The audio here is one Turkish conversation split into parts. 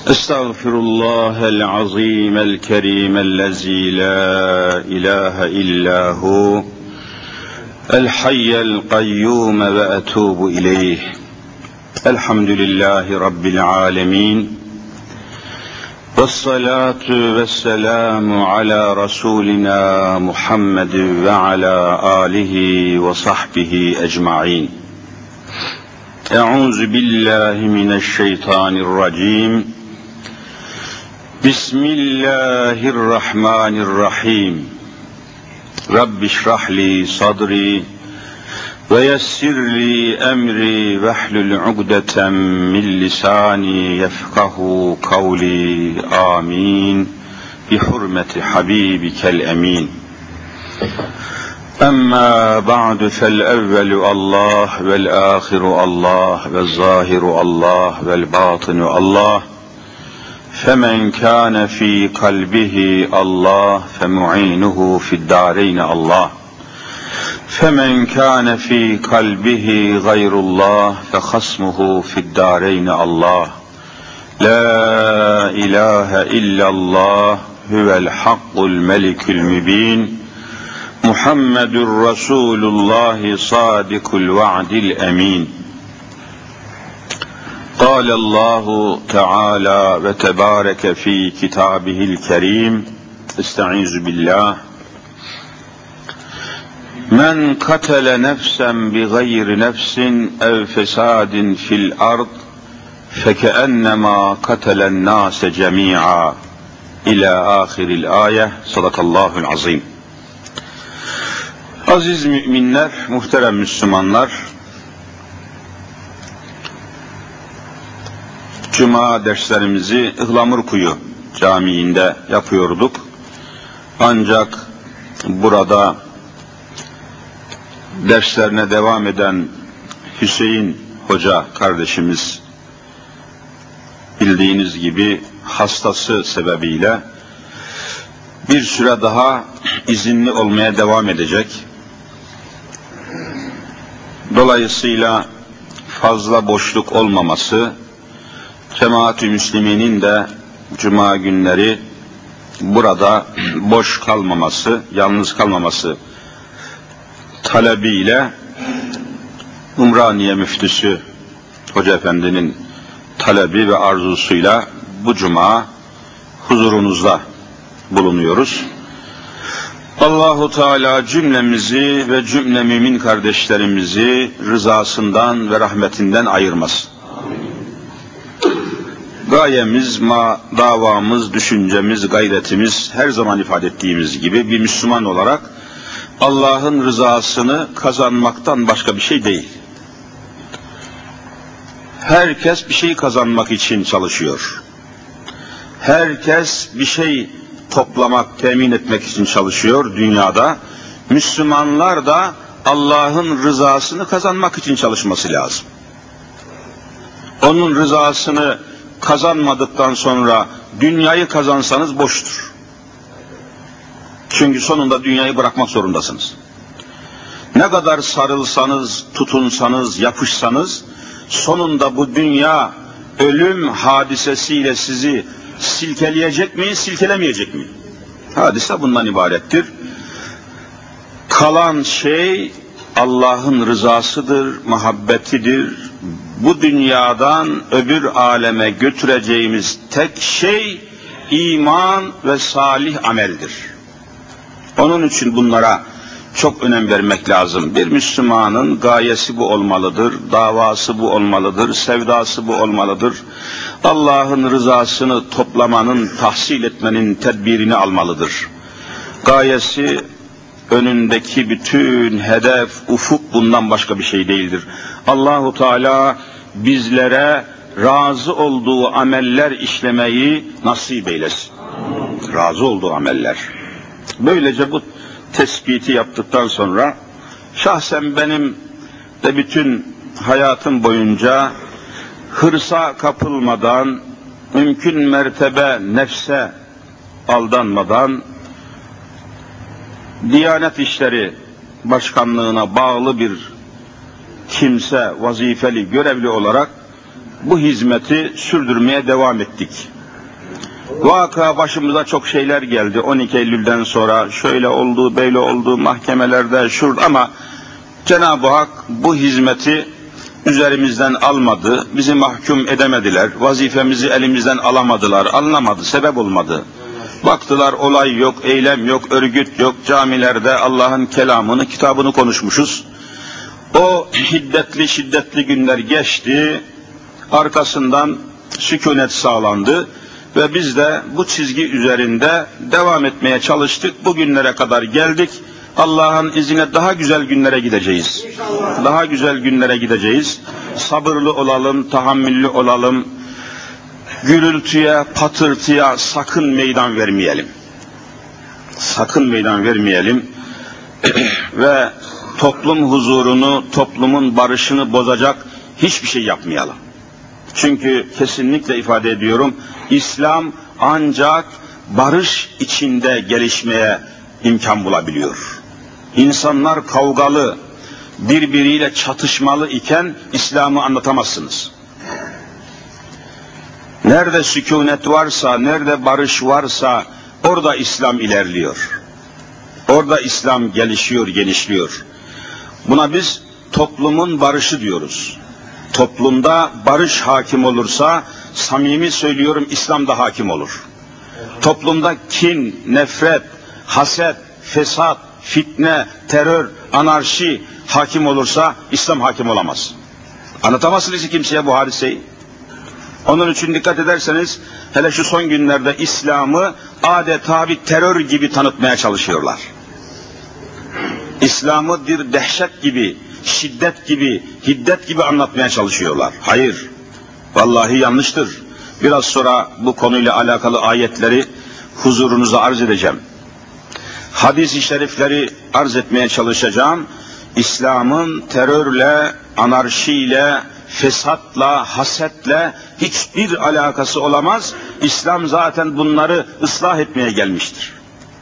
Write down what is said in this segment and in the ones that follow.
أستغفر الله العظيم الكريم الذي لا إله إلا هو الحي القيوم وأتوب إليه. الحمد لله رب العالمين، والصلاة والسلام على رسولنا محمد وعلى آله وصحبه أجمعين. أعوذ بالله من الشيطان الرجيم. بسم الله الرحمن الرحيم. رب اشرح لي صدري ويسر لي أمري واحلل عقدة من لساني يفقه قولي. آمين بحرمة حبيبك الأمين. أما بعد فالأول الله والآخر الله والظاهر الله والباطن الله، فمن كان في قلبه الله فمعينه في الدارين الله، فمن كان في قلبه غير الله فخصمه في الدارين الله. لا إله إلا الله هو الحق الملك المبين، محمد رسول الله صادق الوعد الأمين. قال الله تعالى وتبارك في كتابه الكريم: استعيذ بالله: من قتل نفسا بغير نفس أو فساد في الأرض فكأنما قتل الناس جميعا. إلى آخر الآية. Sadakallahul azim. Aziz müminler, muhterem Müslümanlar, Cuma derslerimizi Ihlamurkuyu Camii'nde yapıyorduk. Ancak burada derslerine devam eden Hüseyin Hoca kardeşimiz bildiğiniz gibi hastası sebebiyle bir süre daha izinli olmaya devam edecek. Dolayısıyla fazla boşluk olmaması, Cemaat-i Müslümin'in de Cuma günleri burada boş kalmaması, yalnız kalmaması talebiyle Ümraniye Müftüsü Hoca Efendi'nin talebi ve arzusuyla bu Cuma huzurunuzda bulunuyoruz. Allahu Teala cümlemizi ve cümle mümin kardeşlerimizi rızasından ve rahmetinden ayırmasın. Gayemiz, davamız, düşüncemiz, gayretimiz her zaman ifade ettiğimiz gibi bir Müslüman olarak Allah'ın rızasını kazanmaktan başka bir şey değil. Herkes bir şey kazanmak için çalışıyor. Herkes bir şey toplamak, temin etmek için çalışıyor dünyada. Müslümanlar da Allah'ın rızasını kazanmak için çalışması lazım. Onun rızasını kazanmadıktan sonra dünyayı kazansanız boştur. Çünkü sonunda dünyayı bırakmak zorundasınız. Ne kadar sarılsanız, tutunsanız, yapışsanız, sonunda bu dünya ölüm hadisesiyle sizi silkeleyecek mi, silkelemeyecek mi? Hadise bundan ibarettir. Kalan şey Allah'ın rızasıdır, muhabbetidir. Bu dünyadan öbür aleme götüreceğimiz tek şey iman ve salih ameldir. Onun için bunlara çok önem vermek lazım. Bir Müslümanın gayesi bu olmalıdır, davası bu olmalıdır, sevdası bu olmalıdır. Allah'ın rızasını toplamanın, tahsil etmenin tedbirini almalıdır. Gayesi, önündeki bütün hedef, ufuk bundan başka bir şey değildir. Allahu Teala bizlere razı olduğu ameller işlemeyi nasip eylesin. Razı olduğu ameller. Böylece bu tespiti yaptıktan sonra şahsen benim de bütün hayatım boyunca hırsa kapılmadan, mümkün mertebe nefse aldanmadan, Diyanet İşleri Başkanlığına bağlı bir kimse, vazifeli, görevli olarak bu hizmeti sürdürmeye devam ettik. Vaka başımıza çok şeyler geldi. 12 Eylül'den sonra şöyle oldu, böyle oldu, mahkemelerde, şurada, ama Cenab-ı Hak bu hizmeti üzerimizden almadı, bizi mahkum edemediler, vazifemizi elimizden alamadılar, alınamadı, sebep olmadı. Baktılar olay yok, eylem yok, örgüt yok, camilerde Allah'ın kelamını, kitabını konuşmuşuz. O şiddetli günler geçti, arkasından sükunet sağlandı ve biz de bu çizgi üzerinde devam etmeye çalıştık. Bugünlere kadar geldik. Allah'ın izniyle daha güzel günlere gideceğiz. İnşallah. Daha güzel günlere gideceğiz. Sabırlı olalım, tahammüllü olalım. Gürültüye, patırtıya sakın meydan vermeyelim. Sakın meydan vermeyelim. Ve toplum huzurunu, toplumun barışını bozacak hiçbir şey yapmayalım. Çünkü kesinlikle ifade ediyorum, İslam ancak barış içinde gelişmeye imkan bulabiliyor. İnsanlar kavgalı, birbiriyle çatışmalı iken İslam'ı anlatamazsınız. Nerede sükunet varsa, nerede barış varsa orada İslam ilerliyor. Orada İslam gelişiyor, genişliyor. Buna biz toplumun barışı diyoruz. Toplumda barış hakim olursa, samimi söylüyorum, İslam da hakim olur. Toplumda kin, nefret, haset, fesat, fitne, terör, anarşi hakim olursa İslam hakim olamaz. Anlatamazsınız kimseye bu hadiseyi. Onun için dikkat ederseniz, hele şu son günlerde İslam'ı adeta bir terör gibi tanıtmaya çalışıyorlar. İslam'ı bir dehşet gibi, şiddet gibi, hiddet gibi anlatmaya çalışıyorlar. Hayır, vallahi yanlıştır. Biraz sonra bu konuyla alakalı ayetleri huzurunuza arz edeceğim. Hadis-i şerifleri arz etmeye çalışacağım. İslam'ın terörle, anarşiyle, fesatla, hasetle hiçbir alakası olamaz. İslam zaten bunları ıslah etmeye gelmiştir.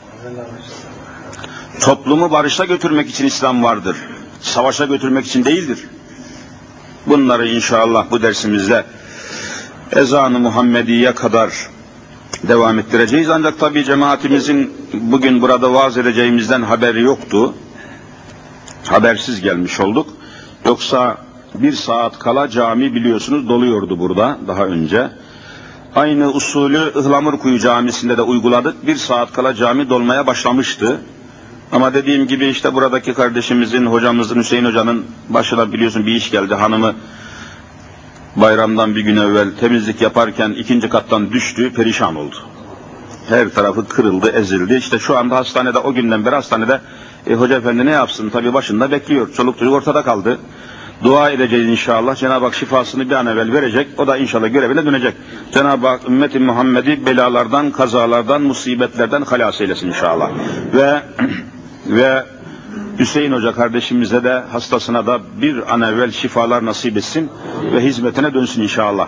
Toplumu barışa götürmek için İslam vardır. Savaşa götürmek için değildir. Bunları inşallah bu dersimizde ezan-ı Muhammediye kadar devam ettireceğiz. Ancak tabii cemaatimizin bugün burada vaaz edeceğimizden haberi yoktu. Habersiz gelmiş olduk. Yoksa 1 saat kala cami biliyorsunuz doluyordu burada daha önce. Aynı usulü Ihlamurkuyu Camisi'nde de uyguladık. 1 saat kala cami dolmaya başlamıştı. Ama dediğim gibi işte buradaki kardeşimizin, hocamızın, Hüseyin Hoca'nın başına biliyorsun bir iş geldi. Hanımı bayramdan bir gün evvel temizlik yaparken 2. kattan düştü, perişan oldu. Her tarafı kırıldı, ezildi. İşte şu anda hastanede, o günden beri hastanede. Hoca efendi ne yapsın? Tabii başında bekliyor. Çoluk çocuk ortada kaldı. Dua edeceğiz inşallah. Cenab-ı Hak şifasını bir an evvel verecek. O da inşallah görevine dönecek. Cenab-ı Hak ümmeti Muhammed'i belalardan, kazalardan, musibetlerden halas eylesin inşallah. Ve Hüseyin Hoca kardeşimize de, hastasına da bir an evvel şifalar nasip etsin ve hizmetine dönsün inşallah.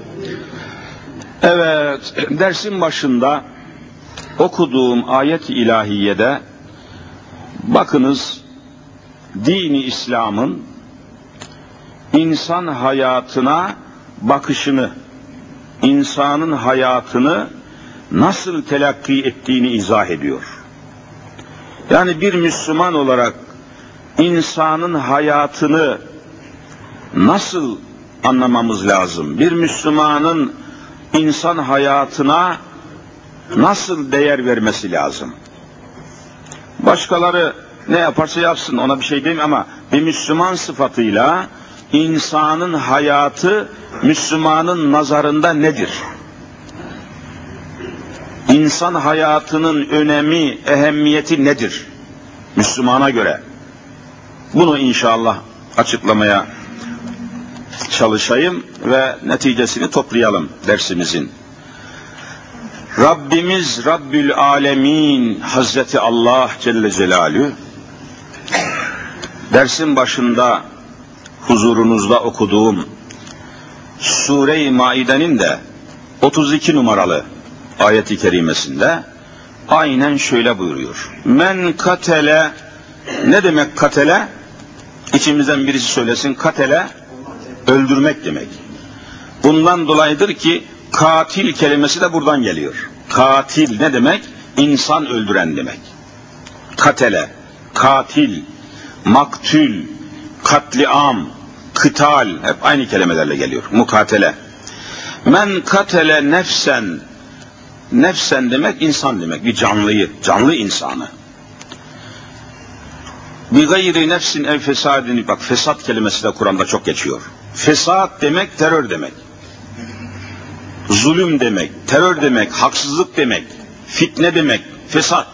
Evet, dersin başında okuduğum ayet-i ilahiyede bakınız, dini İslam'ın insan hayatına bakışını, insanın hayatını nasıl telakki ettiğini izah ediyor. Yani bir Müslüman olarak insanın hayatını nasıl anlamamız lazım? Bir Müslümanın insan hayatına nasıl değer vermesi lazım? Başkaları ne yaparsa yapsın, ona bir şey diyeyim, ama bir Müslüman sıfatıyla insanın hayatı Müslümanın nazarında nedir? İnsan hayatının önemi, ehemmiyeti nedir Müslümana göre? Bunu inşallah açıklamaya çalışayım ve neticesini toplayalım dersimizin. Rabbimiz Rabbül Alemin Hazreti Allah Celle Celaluhu dersin başında huzurunuzda okuduğum Sure-i Maide'nin de 32 numaralı ayet-i kerimesinde aynen şöyle buyuruyor. Men katele, ne demek katele? İçimizden birisi söylesin. Katele öldürmek demek. Bundan dolayıdır ki katil kelimesi de buradan geliyor. Katil ne demek? İnsan öldüren demek. Katele, katil, maktül, katliam, kıtal, hep aynı kelimelerle geliyor. Mukatele. Men katele nefsen, nefsen demek insan demek, bir canlıyı, canlı insanı. Bi gayri nefsin ev fesadini, bak fesat kelimesi de Kur'an'da çok geçiyor. Fesat demek terör demek. Zulüm demek, terör demek, haksızlık demek, fitne demek, fesat.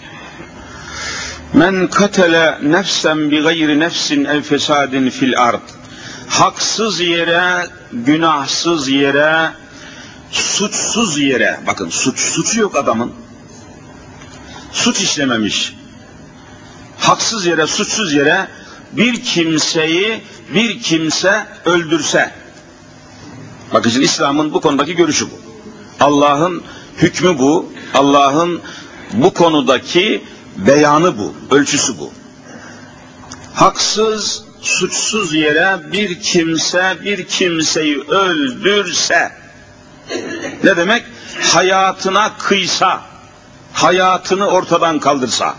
Men katele nefsen bi gayri nefsin ev fesadin fil ard. Haksız yere, günahsız yere, suçsuz yere, bakın suçu yok adamın. Suç işlememiş. Haksız yere, suçsuz yere bir kimseyi bir kimse öldürse. Bakın şimdi İslam'ın bu konudaki görüşü bu. Allah'ın hükmü bu. Allah'ın bu konudaki beyanı bu, ölçüsü bu. Haksız, suçsuz yere bir kimse bir kimseyi öldürse, ne demek? Hayatına kıysa, hayatını ortadan kaldırsa.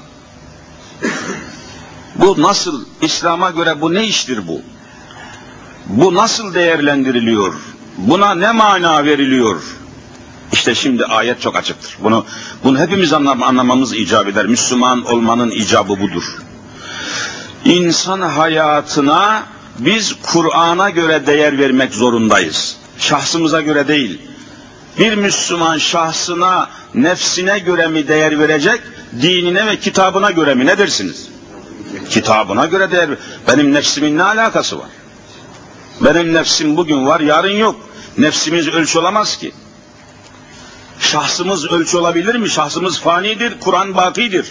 Bu nasıl, İslam'a göre bu ne iştir bu? Bu nasıl değerlendiriliyor? Buna ne mana veriliyor? İşte şimdi ayet çok açıktır. Bunu hepimiz anlamamız icap eder. Müslüman olmanın icabı budur. İnsan hayatına biz Kur'an'a göre değer vermek zorundayız. Şahsımıza göre değil. Bir Müslüman şahsına, nefsine göre mi değer verecek, dinine ve kitabına göre mi? Ne dersiniz? Kitabına göre değer ver. Benim nefsimin ne alakası var? Benim nefsim bugün var, yarın yok. Nefsimiz ölçü olamaz ki. Şahsımız ölçü olabilir mi? Şahsımız fanidir, Kur'an bakidir.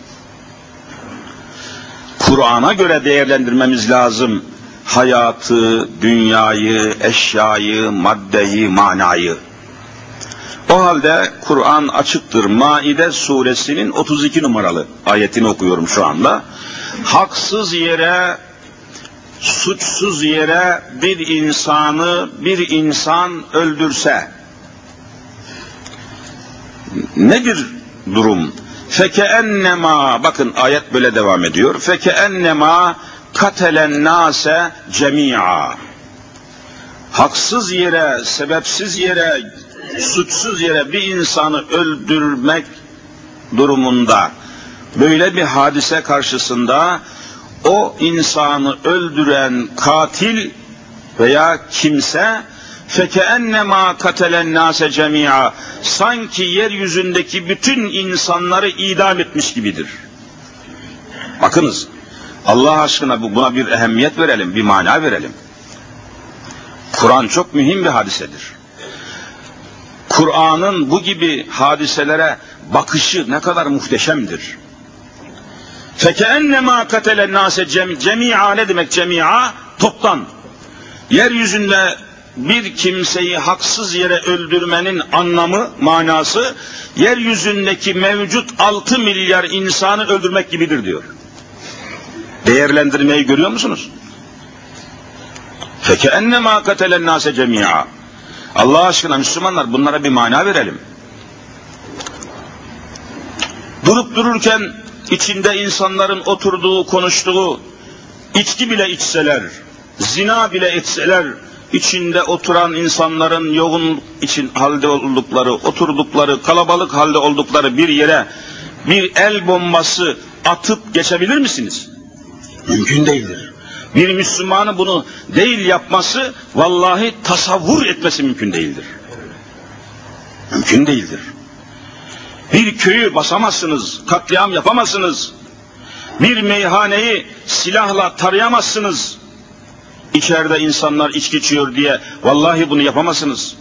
Kur'an'a göre değerlendirmemiz lazım. Hayatı, dünyayı, eşyayı, maddeyi, manayı. O halde Kur'an açıktır. Maide suresinin 32 numaralı ayetini okuyorum şu anda. Haksız yere, suçsuz yere bir insan öldürse, nedir durum? Fekeennema, bakın ayet böyle devam ediyor. Fekeennema katelen nase cemi'a. Haksız yere, sebepsiz yere, suçsuz yere bir insanı öldürmek durumunda, böyle bir hadise karşısında o insanı öldüren katil veya kimse fekeennema katelen nase cemi'a, sanki yeryüzündeki bütün insanları idam etmiş gibidir. Bakınız, Allah aşkına buna bir ehemmiyet verelim, bir mana verelim. Kur'an çok mühim bir hadisedir. Kur'an'ın bu gibi hadiselere bakışı ne kadar muhteşemdir. Fekeennema katelen nase cemi'a, ne demek cemi'a? Toptan. Yeryüzünde bir kimseyi haksız yere öldürmenin anlamı, manası, yeryüzündeki mevcut 6 milyar insanı öldürmek gibidir diyor. Değerlendirmeyi görüyor musunuz? Fekeennema katelen nase cemi'a. Allah aşkına Müslümanlar, bunlara bir mana verelim. Durup dururken içinde insanların oturduğu, konuştuğu, içki bile içseler, zina bile etseler, içinde oturan insanların yoğun halde oldukları, oturdukları, kalabalık halde oldukları bir yere bir el bombası atıp geçebilir misiniz? Mümkün değildir. Bir Müslümanın bunu değil yapması, vallahi tasavvur etmesi mümkün değildir. Mümkün değildir. Bir köyü basamazsınız, katliam yapamazsınız. Bir meyhaneyi silahla tarayamazsınız. İçeride insanlar içki içiyor diye vallahi bunu yapamazsınız.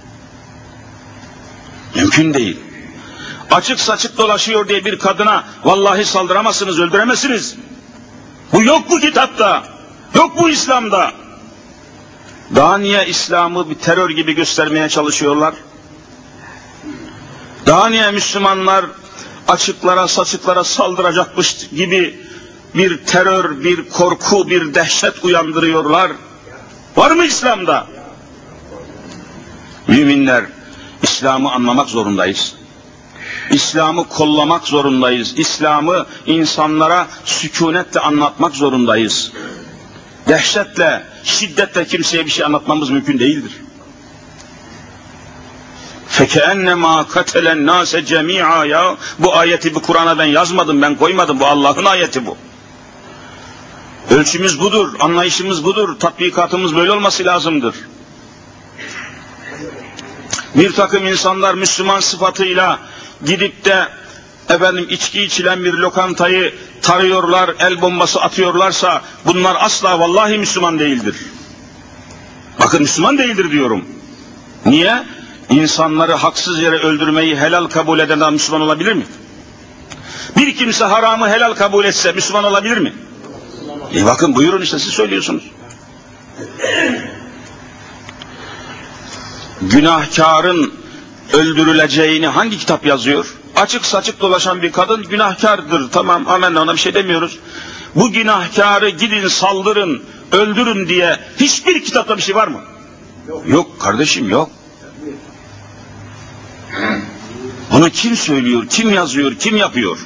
Mümkün değil. Açık saçık dolaşıyor diye bir kadına vallahi saldıramazsınız, öldüremezsiniz. Bu yok bu kitapta, yok bu İslam'da. Daha niye İslam'ı bir terör gibi göstermeye çalışıyorlar? Daha niye Müslümanlar açıklara saçıklara saldıracakmış gibi bir terör, bir korku, bir dehşet uyandırıyorlar? Var mı İslam'da? Müminler, İslam'ı anlamak zorundayız. İslam'ı kollamak zorundayız. İslam'ı insanlara sükunetle anlatmak zorundayız. Dehşetle, şiddetle kimseye bir şey anlatmamız mümkün değildir. فَكَأَنَّمَا قَتَلَ النَّاسَ جَمِيعًا ya. Bu ayeti bu Kur'an'a ben yazmadım, ben koymadım. Bu Allah'ın ayeti bu. Ölçümüz budur, anlayışımız budur, tatbikatımız böyle olması lazımdır. Bir takım insanlar Müslüman sıfatıyla gidip de içki içilen bir lokantayı tarıyorlar, el bombası atıyorlarsa bunlar asla vallahi Müslüman değildir. Bakın Müslüman değildir diyorum. Niye? İnsanları haksız yere öldürmeyi helal kabul eden adam Müslüman olabilir mi? Bir kimse haramı helal kabul etse Müslüman olabilir mi? Bakın buyurun işte siz söylüyorsunuz. Günahkarın öldürüleceğini hangi kitap yazıyor? Açık saçık dolaşan bir kadın günahkardır. Tamam, amenna, ona bir şey demiyoruz. Bu günahkarı gidin saldırın, öldürün diye hiçbir kitapta bir şey var mı? Yok kardeşim, yok. Bunu kim söylüyor, kim yazıyor, kim yapıyor?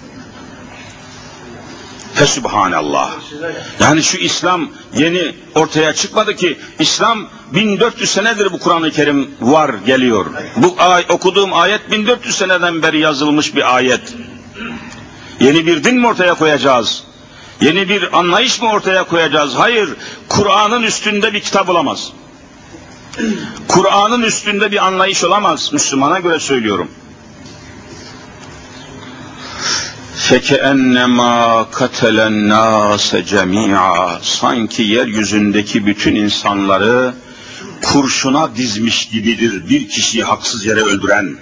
Fesübhanallah. Yani şu İslam yeni ortaya çıkmadı ki. İslam 1400 senedir bu Kur'an-ı Kerim var, geliyor. Bu okuduğum ayet 1400 seneden beri yazılmış bir ayet. Yeni bir din mi ortaya koyacağız? Yeni bir anlayış mı ortaya koyacağız? Hayır. Kur'an'ın üstünde bir kitap olamaz. Kur'an'ın üstünde bir anlayış olamaz. Müslümana göre söylüyorum. فَكَأَنَّمَا قَتَلَ النَّاسَ جَمِيعًا sanki yeryüzündeki bütün insanları kurşuna dizmiş gibidir bir kişiyi haksız yere öldüren.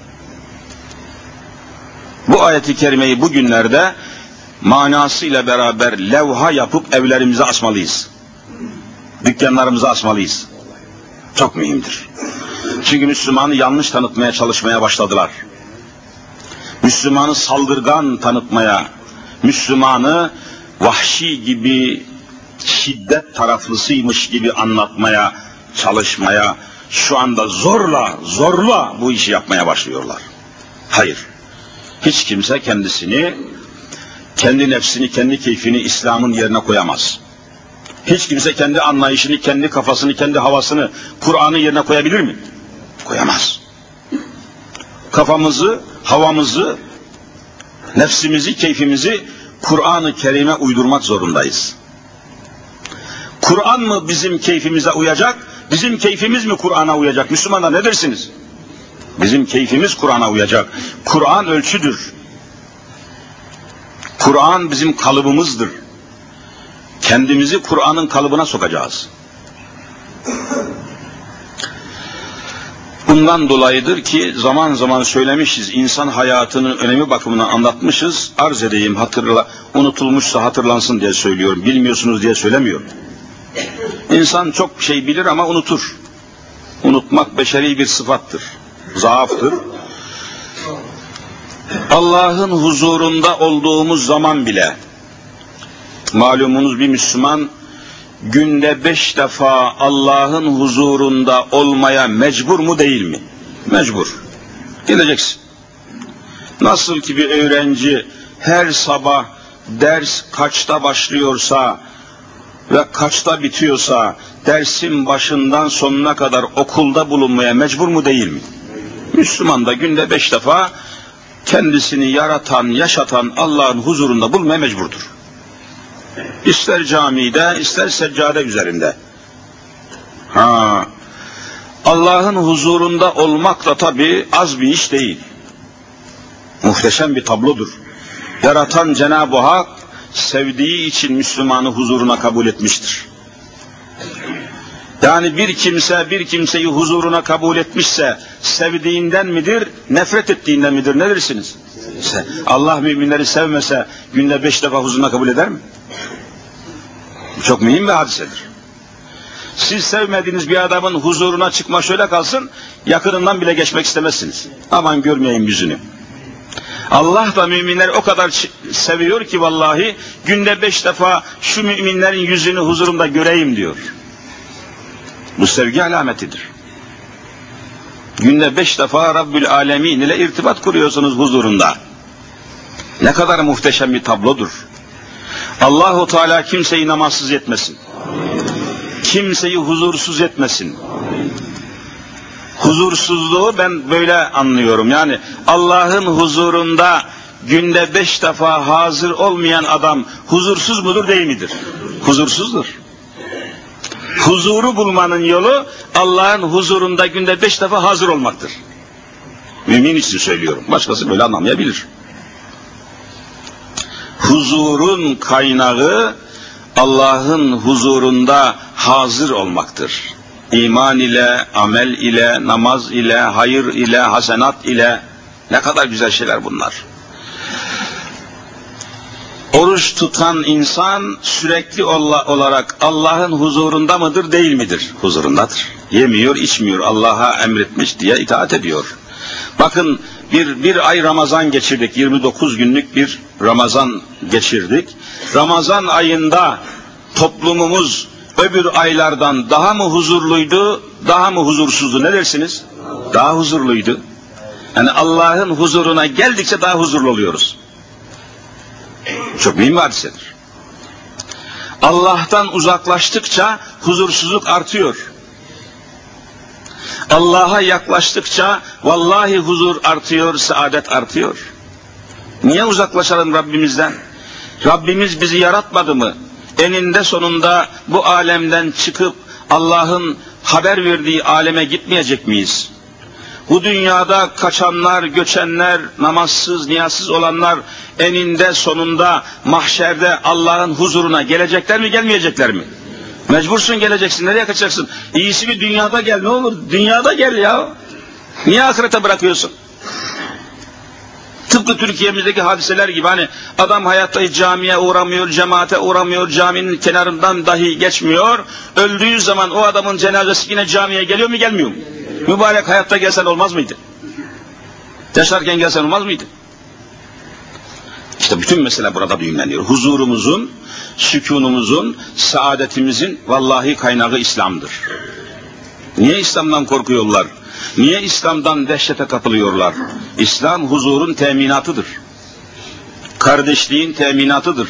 Bu ayet-i kerimeyi bugünlerde manasıyla beraber levha yapıp evlerimize asmalıyız. Dükkanlarımıza asmalıyız. Çok mühimdir. Çünkü Müslümanı yanlış tanıtmaya çalışmaya başladılar. Müslümanı saldırgan tanıtmaya, Müslümanı vahşi gibi, şiddet taraflısıymış gibi anlatmaya, çalışmaya, şu anda zorla bu işi yapmaya başlıyorlar. Hayır. Hiç kimse kendisini, kendi nefsini, kendi keyfini İslam'ın yerine koyamaz. Hiç kimse kendi anlayışını, kendi kafasını, kendi havasını Kur'an'ın yerine koyabilir mi? Koyamaz. Kafamızı, havamızı, nefsimizi, keyfimizi Kur'an-ı Kerim'e uydurmak zorundayız. Kur'an mı bizim keyfimize uyacak, bizim keyfimiz mi Kur'an'a uyacak? Müslümanlar ne dersiniz? Bizim keyfimiz Kur'an'a uyacak. Kur'an ölçüdür. Kur'an bizim kalıbımızdır. Kendimizi Kur'an'ın kalıbına sokacağız. Bundan dolayıdır ki zaman zaman söylemişiz, insan hayatının önemi bakımından anlatmışız, arz edeyim, unutulmuşsa hatırlansın diye söylüyorum, bilmiyorsunuz diye söylemiyorum. İnsan çok şey bilir ama unutur. Unutmak beşeri bir sıfattır, zaaftır. Allah'ın huzurunda olduğumuz zaman bile, malumunuz bir Müslüman, günde 5 defa Allah'ın huzurunda olmaya mecbur mu değil mi? Mecbur. Gideceksin. Nasıl ki bir öğrenci her sabah ders kaçta başlıyorsa ve kaçta bitiyorsa dersin başından sonuna kadar okulda bulunmaya mecbur mu değil mi? Müslüman da günde 5 defa kendisini yaratan, yaşatan Allah'ın huzurunda bulunmaya mecburdur. İster camide, ister seccade üzerinde. Allah'ın huzurunda olmak da tabii az bir iş değil. Muhteşem bir tablodur. Yaratan Cenab-ı Hak sevdiği için Müslümanı huzuruna kabul etmiştir. Yani bir kimse bir kimseyi huzuruna kabul etmişse sevdiğinden midir, nefret ettiğinden midir, ne dersiniz? Allah müminleri sevmese günde 5 defa huzuruna kabul eder mi? Çok mühim bir hadisedir. Siz sevmediğiniz bir adamın huzuruna çıkma şöyle kalsın, yakınından bile geçmek istemezsiniz. Aman görmeyeyim yüzünü. Allah da müminleri o kadar seviyor ki vallahi günde 5 defa şu müminlerin yüzünü huzurumda göreyim diyor. Bu sevgi alametidir. Günde 5 defa Rabbül Alemin ile irtibat kuruyorsunuz huzurunda. Ne kadar muhteşem bir tablodur. Allahu Teala kimseyi namazsız etmesin. Kimseyi huzursuz etmesin. Huzursuzluğu ben böyle anlıyorum. Yani Allah'ın huzurunda günde 5 defa hazır olmayan adam huzursuz mudur değil midir? Huzursuzdur. Huzuru bulmanın yolu Allah'ın huzurunda günde 5 defa hazır olmaktır. Mümin için söylüyorum. Başkası böyle anlamayabilir. Huzurun kaynağı Allah'ın huzurunda hazır olmaktır. İman ile, amel ile, namaz ile, hayır ile, hasenat ile, ne kadar güzel şeyler bunlar. Oruç tutan insan sürekli olarak Allah'ın huzurunda mıdır değil midir? Huzurundadır. Yemiyor, içmiyor, Allah'a emretmiş diye itaat ediyor. Bakın bir ay Ramazan geçirdik, 29 günlük bir Ramazan geçirdik. Ramazan ayında toplumumuz öbür aylardan daha mı huzurluydu, daha mı huzursuzdu, ne dersiniz? Daha huzurluydu. Yani Allah'ın huzuruna geldikçe daha huzurlu oluyoruz. Çok mühim bir hadisedir. Allah'tan uzaklaştıkça huzursuzluk artıyor. Allah'a yaklaştıkça vallahi huzur artıyor, saadet artıyor. Niye uzaklaşalım Rabbimizden? Rabbimiz bizi yaratmadı mı? Eninde sonunda bu alemden çıkıp Allah'ın haber verdiği aleme gitmeyecek miyiz? Bu dünyada kaçanlar, göçenler, namazsız, niyazsız olanlar eninde sonunda mahşerde Allah'ın huzuruna gelecekler mi, gelmeyecekler mi? Mecbursun, geleceksin. Nereye kaçacaksın? İyisi bir dünyada gel, ne olur? Dünyada gel ya. Niye ahirete bırakıyorsun? Tıpkı Türkiye'mizdeki hadiseler gibi, hani adam hayatta hiç camiye uğramıyor, cemaate uğramıyor, caminin kenarından dahi geçmiyor. Öldüğü zaman o adamın cenazesi yine camiye geliyor mu, gelmiyor mu? Mübarek hayatta gelsen olmaz mıydı? Yaşarken gelsen olmaz mıydı? İşte bütün mesele burada düğümleniyor. Huzurumuzun, sükunumuzun, saadetimizin vallahi kaynağı İslam'dır. Niye İslam'dan korkuyorlar? Niye İslam'dan dehşete kapılıyorlar? İslam huzurun teminatıdır. Kardeşliğin teminatıdır.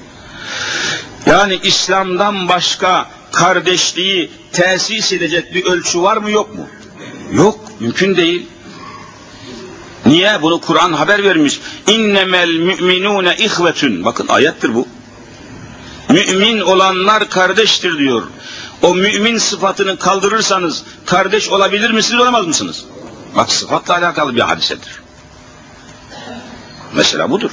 Yani İslam'dan başka kardeşliği tesis edecek bir ölçü var mı, yok mu? Yok, mümkün değil. Niye? Bunu Kur'an haber vermiş. İnnemel müminune ihvetun. Bakın ayettir bu. Mümin olanlar kardeştir diyor. O mümin sıfatını kaldırırsanız kardeş olabilir misiniz, olamaz mısınız? Bak, sıfatla alakalı bir hadisedir. Mesela budur.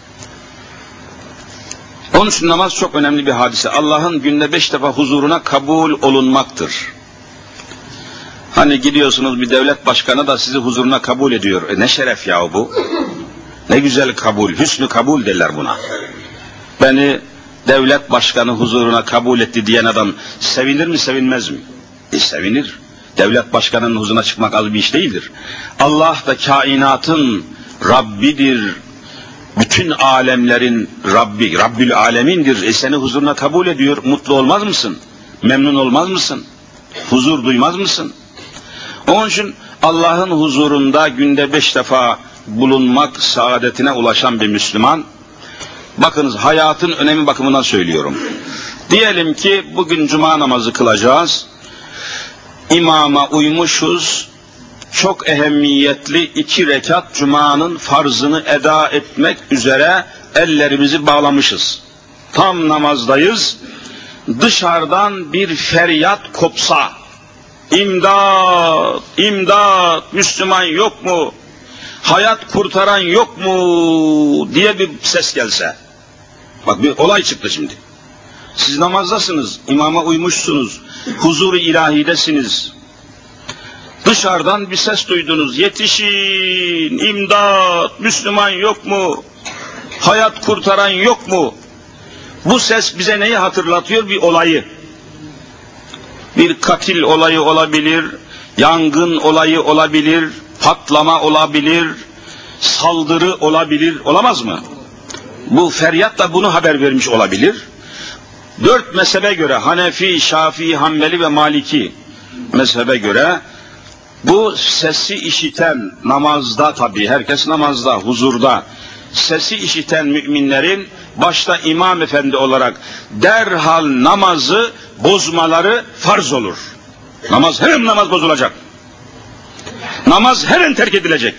Onun için namaz çok önemli bir hadise. Allah'ın günde 5 defa huzuruna kabul olunmaktır. Hani gidiyorsunuz, bir devlet başkanı da sizi huzuruna kabul ediyor. Ne şeref ya bu. Ne güzel kabul, hüsnü kabul derler buna. Beni devlet başkanı huzuruna kabul etti diyen adam sevinir mi, sevinmez mi? Sevinir. Devlet başkanının huzuruna çıkmak az bir iş değildir. Allah da kainatın Rabbidir. Bütün alemlerin Rabbi, Rabbül Alemindir. Seni huzuruna kabul ediyor. Mutlu olmaz mısın? Memnun olmaz mısın? Huzur duymaz mısın? Onun için Allah'ın huzurunda günde 5 defa bulunmak saadetine ulaşan bir Müslüman, bakınız hayatın önemi bakımından söylüyorum. Diyelim ki bugün cuma namazı kılacağız. İmama uymuşuz. Çok ehemmiyetli 2 rekat cumanın farzını eda etmek üzere ellerimizi bağlamışız. Tam namazdayız. Dışarıdan bir feryat kopsa, İmdat, imdat, Müslüman yok mu? Hayat kurtaran yok mu? Diye bir ses gelse. Bak, bir olay çıktı şimdi. Siz namazdasınız, imama uymuşsunuz, huzur-u ilahidesiniz. Dışarıdan bir ses duydunuz. Yetişin, imdat, Müslüman yok mu? Hayat kurtaran yok mu? Bu ses bize neyi hatırlatıyor? Bir olayı. Bir katil olayı olabilir, yangın olayı olabilir, patlama olabilir, saldırı olabilir, olamaz mı? Bu feryat da bunu haber vermiş olabilir. 4 mezhebe göre, Hanefi, Şafii, Hanbeli ve Maliki mezhebe göre Bu sesi işiten namazda, tabii herkes namazda, huzurda, sesi işiten müminlerin başta imam efendi olarak derhal namazı bozmaları farz olur. Hemen namaz bozulacak. Namaz hemen terk edilecek.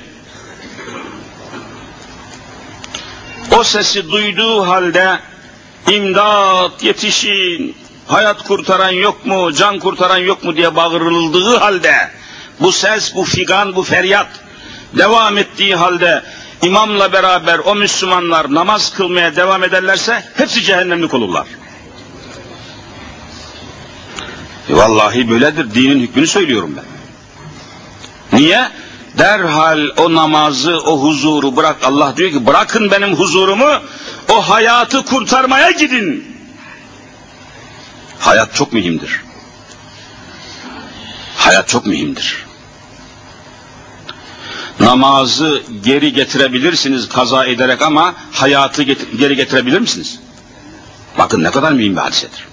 O sesi duyduğu halde imdat yetişin, hayat kurtaran yok mu, can kurtaran yok mu diye bağırıldığı halde, bu ses, bu figan, bu feryat devam ettiği halde imamla beraber o Müslümanlar namaz kılmaya devam ederlerse hepsi cehennemlik olurlar. Vallahi böyledir, dinin hükmünü söylüyorum ben. Niye? Derhal o namazı, o huzuru bırak. Allah diyor ki bırakın benim huzurumu, o hayatı kurtarmaya gidin. Hayat çok mühimdir. Hayat çok mühimdir. Namazı geri getirebilirsiniz kaza ederek ama hayatı geri getirebilir misiniz? Bakın ne kadar mühim bir hadisedir.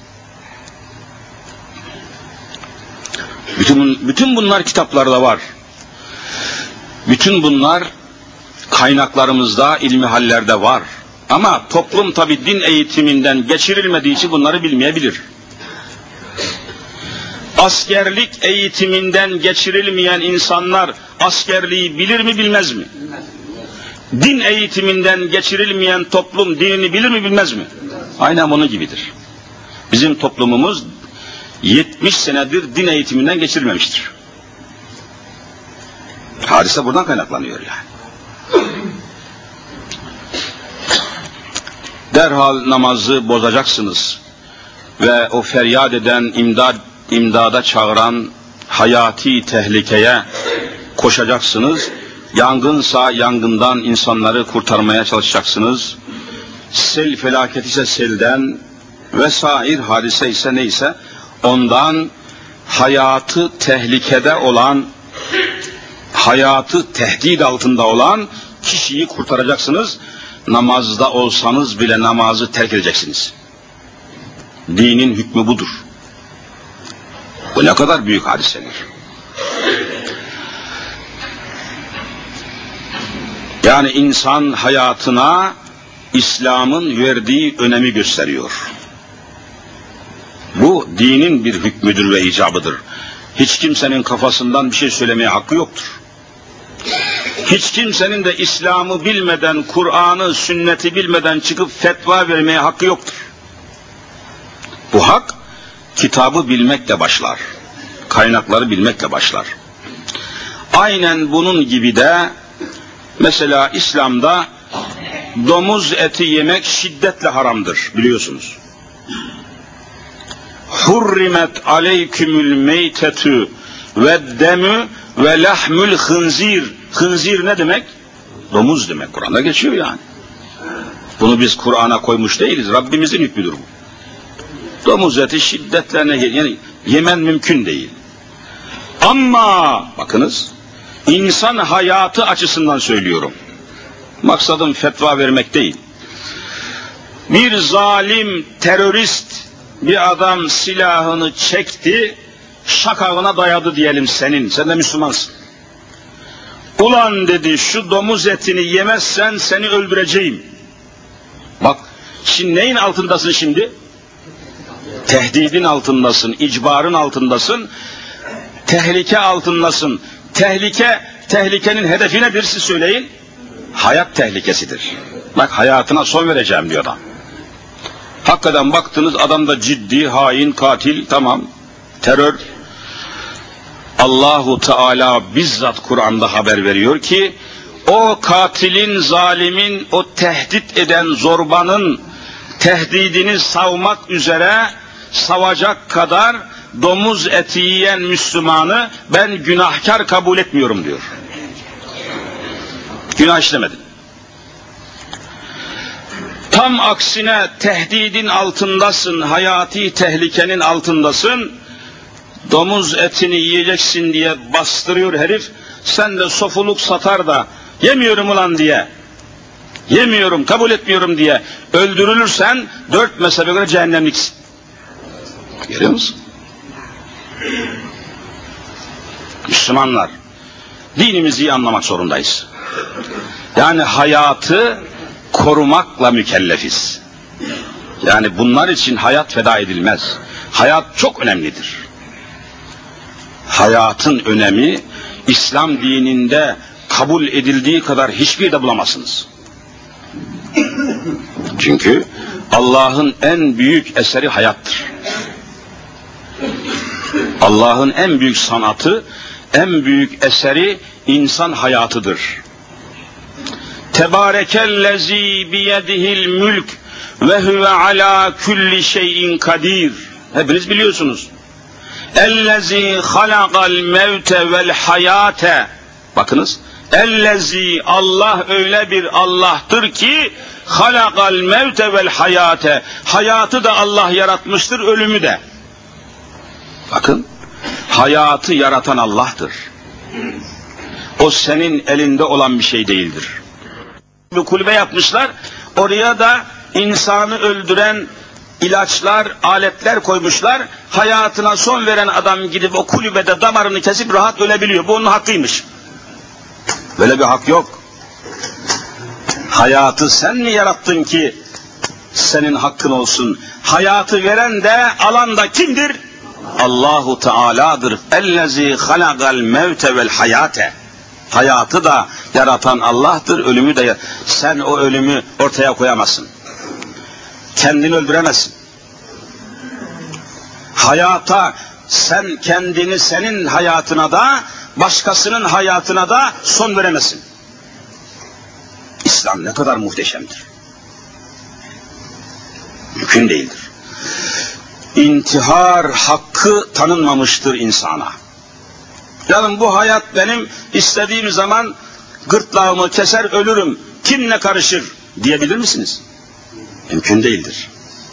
Bütün bunlar kitaplarda var. Bütün bunlar kaynaklarımızda, ilmihallerde var. Ama toplum tabi din eğitiminden geçirilmediği için bunları bilmeyebilir. Askerlik eğitiminden geçirilmeyen insanlar askerliği bilir mi bilmez mi? Din eğitiminden geçirilmeyen toplum dinini bilir mi bilmez mi? Aynen onun gibidir. Bizim toplumumuz 70 senedir din eğitiminden geçirilmemiştir. Hadise buradan kaynaklanıyor yani. Derhal namazı bozacaksınız ve o feryat eden, imdada çağıran hayati tehlikeye koşacaksınız. Yangınsa yangından insanları kurtarmaya çalışacaksınız. Sel felaketi ise selden, vesair hadise ise neyse ondan, hayatı tehlikede olan, hayatı tehdit altında olan kişiyi kurtaracaksınız. Namazda olsanız bile namazı terk edeceksiniz. Dinin hükmü budur. Bu ne kadar büyük hadiseler. Yani insan hayatına İslam'ın verdiği önemi gösteriyor. Bu dinin bir hükmüdür ve icabıdır. Hiç kimsenin kafasından bir şey söylemeye hakkı yoktur. Hiç kimsenin de İslam'ı bilmeden, Kur'an'ı, sünneti bilmeden çıkıp fetva vermeye hakkı yoktur. Bu hak, kitabı bilmekle başlar. Kaynakları bilmekle başlar. Aynen bunun gibi de, mesela İslam'da domuz eti yemek şiddetle haramdır, biliyorsunuz. Hurrimet aleykümül meytetü ve demü ve lahmül hınzir. Hınzir ne demek? Domuz demek. Kur'an'da geçiyor yani. Bunu biz Kur'an'a koymuş değiliz. Rabbimizin hükmüdür bu. Domuz eti şiddetle yani yemen mümkün değil. Ama bakınız, insan hayatı açısından söylüyorum. Maksadım fetva vermek değil. Bir zalim terörist bir adam silahını çekti, şakağına dayadı diyelim senin. Sen de Müslümansın. Ulan dedi, şu domuz etini yemezsen seni öldüreceğim. Bak, şimdi neyin altındasın şimdi? Tehdidin altındasın, icbarın altındasın, tehlike altındasın. Tehlikenin hedefi nedir siz söyleyin? Hayat tehlikesidir. Bak, hayatına son vereceğim diyor adam. Hakikaten baktınız adam da ciddi, hain, katil, tamam, terör. Allahu Teala bizzat Kur'an'da haber veriyor ki o katilin, zalimin, o tehdit eden zorbanın tehdidini savmak üzere savacak kadar domuz eti yiyen Müslümanı ben günahkar kabul etmiyorum diyor. Günah işlemedin. Tam aksine tehdidin altındasın, hayati tehlikenin altındasın. Domuz etini yiyeceksin diye bastırıyor herif. Sen de sofuluk satar da yemiyorum ulan diye, yemiyorum, kabul etmiyorum diye öldürülürsen 4 mezhebe göre cehennemliksin. Görüyor musun? Müslümanlar, dinimizi iyi anlamak zorundayız. Yani hayatı korumakla mükellefiz. Yani bunlar için hayat feda edilmez. Hayat çok önemlidir. Hayatın önemi İslam dininde kabul edildiği kadar hiçbir de bulamazsınız. Çünkü Allah'ın en büyük eseri hayattır. Allah'ın en büyük sanatı, en büyük eseri insan hayatıdır. Tebarekellezî biyedihil mülk ve huve alâ kulli şeyin kadir. Hepiniz biliyorsunuz. Ellezî halakal mevte vel hayâte. Bakınız. Ellezî, Allah öyle bir Allah'tır ki halakal mevte vel hayâte. Hayatı da Allah yaratmıştır, ölümü de. Bakın. Hayatı yaratan Allah'tır. O senin elinde olan bir şey değildir. Bir kulübe yapmışlar. Oraya da insanı öldüren ilaçlar, aletler koymuşlar. Hayatına son veren adam gidip o kulübede damarını kesip rahat ölebiliyor. Bu onun hakkıymış. Böyle bir hak yok. Hayatı sen mi yarattın ki senin hakkın olsun? Hayatı veren de alan da kimdir? Allahu Teala'dır. Ellezî halakal mevte vel hayâte. Hayatı da yaratan Allah'tır, ölümü de. Sen o ölümü ortaya koyamazsın. Kendini öldüremezsin. Hayata sen kendini, senin hayatına da başkasının hayatına da son veremezsin. İslam ne kadar muhteşemdir. Mümkün değildir. İntihar hakkı tanınmamıştır insana. Yani bu hayat benim, istediğim zaman gırtlağımı keser ölürüm, kimle karışır diyebilir misiniz? Mümkün değildir.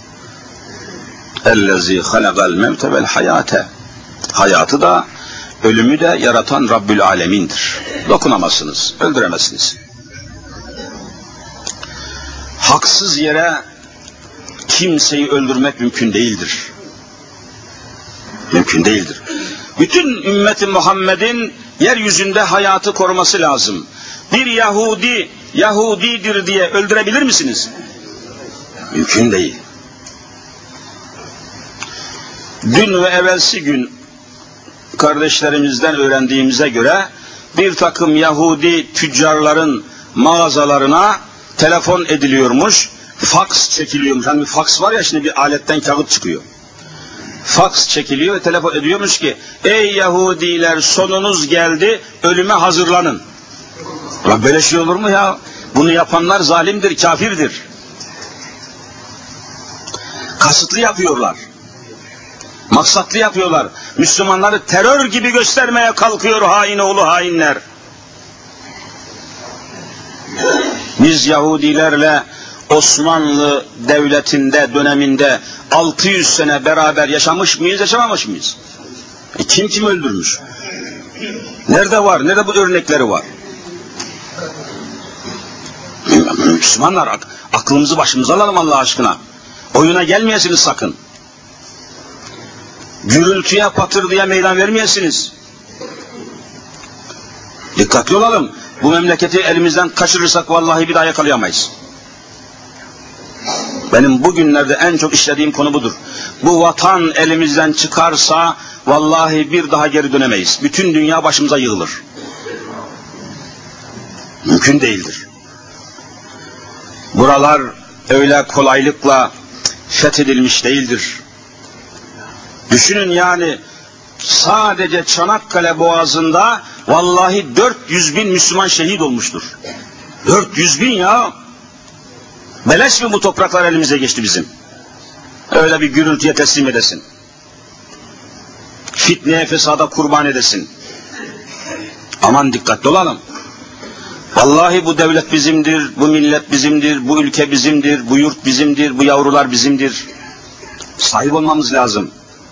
Ellezî halakal mevte vel hayâte. Hayatı da ölümü de yaratan Rabbül Alemin'dir. Dokunamazsınız, öldüremezsiniz. Haksız yere kimseyi öldürmek mümkün değildir. Mümkün değildir. Bütün ümmeti Muhammed'in yeryüzünde hayatı koruması lazım. Bir Yahudi, Yahudidir diye öldürebilir misiniz? Mümkün değil. Dün ve evvelsi gün kardeşlerimizden öğrendiğimize göre bir takım Yahudi tüccarların mağazalarına telefon ediliyormuş, faks çekiliyormuş. Hani bir faks var ya, şimdi bir aletten kağıt çıkıyor. Faks çekiliyor ve telefon ediyormuş ki ey Yahudiler, sonunuz geldi, ölüme hazırlanın. Ya böyle şey olur mu ya? Bunu yapanlar zalimdir, kafirdir. Kasıtlı yapıyorlar. Maksatlı yapıyorlar. Müslümanları terör gibi göstermeye kalkıyor hain oğlu hainler. Biz Yahudilerle Osmanlı Devleti'nde döneminde 600 sene beraber yaşamış mıyız, yaşamamış mıyız? Kim kim öldürmüş? Nerede var? Nerede bu örnekleri var? Müslümanlar, aklımızı başımıza alalım Allah aşkına. Oyuna gelmeyesiniz sakın. Gürültüye, patırdıya meydan vermeyesiniz. Dikkatli olalım. Bu memleketi elimizden kaçırırsak vallahi bir daha yakalayamayız. Benim bugünlerde en çok işlediğim konu budur. Bu vatan elimizden çıkarsa vallahi bir daha geri dönemeyiz. Bütün dünya başımıza yığılır. Mümkün değildir. Buralar öyle kolaylıkla fethedilmiş değildir. Düşünün yani, sadece Çanakkale Boğazı'nda vallahi 400 bin Müslüman şehit olmuştur. 400 bin ya! Beleş mi bu topraklar elimize geçti bizim? Öyle bir gürültüye teslim edesin. Fitneye, fesada kurban edesin. Aman dikkatli olalım. Vallahi bu devlet bizimdir, bu millet bizimdir, bu ülke bizimdir, bu yurt bizimdir, bu yavrular bizimdir. Sahip olmamız lazım.